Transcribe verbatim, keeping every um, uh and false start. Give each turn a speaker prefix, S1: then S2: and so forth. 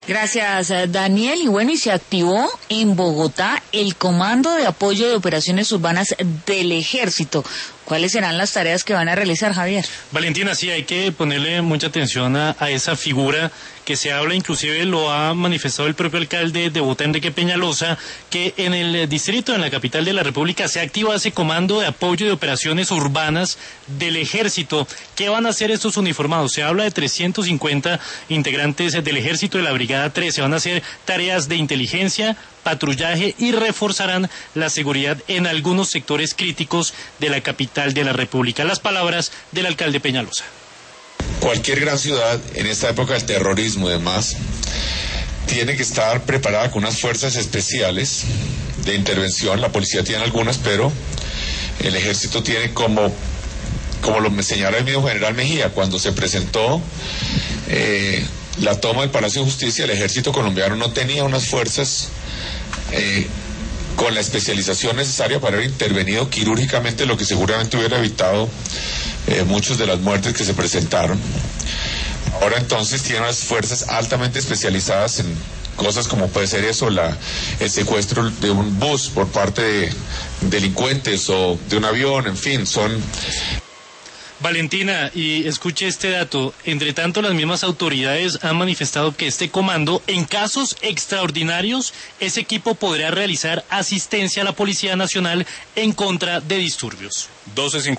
S1: Gracias, Daniel. Y bueno, y se activó en Bogotá el Comando de Apoyo de Operaciones Urbanas del Ejército. ¿Cuáles serán las tareas que van a realizar, Javier?
S2: Valentina, sí, hay que ponerle mucha atención a, a esa figura que se habla, inclusive lo ha manifestado el propio alcalde de Bogotá, Enrique Peñalosa, que en el distrito, en la capital de la República, se activa ese Comando de Apoyo de Operaciones Urbanas del Ejército. ¿Qué van a hacer estos uniformados? Se habla de trescientos cincuenta integrantes del Ejército de la Brigada trece. Van a hacer tareas de inteligencia, patrullaje y reforzarán la seguridad en algunos sectores críticos de la capital de la República. Las palabras del alcalde Peñalosa.
S3: Cualquier gran ciudad en esta época del terrorismo y demás tiene que estar preparada con unas fuerzas especiales de intervención. La policía tiene algunas, pero el ejército tiene, como como lo señala el mismo general Mejía, cuando se presentó eh, la toma del Palacio de Justicia, el ejército colombiano no tenía unas fuerzas eh, con la especialización necesaria para haber intervenido quirúrgicamente, lo que seguramente hubiera evitado eh, muchas de las muertes que se presentaron. Ahora entonces tiene unas fuerzas altamente especializadas en cosas como puede ser eso, la, el secuestro de un bus por parte de delincuentes o de un avión, en fin, son...
S2: Valentina, y escuche este dato, entre tanto las mismas autoridades han manifestado que este comando, en casos extraordinarios, ese equipo podrá realizar asistencia a la Policía Nacional en contra de disturbios.
S4: doce cincuenta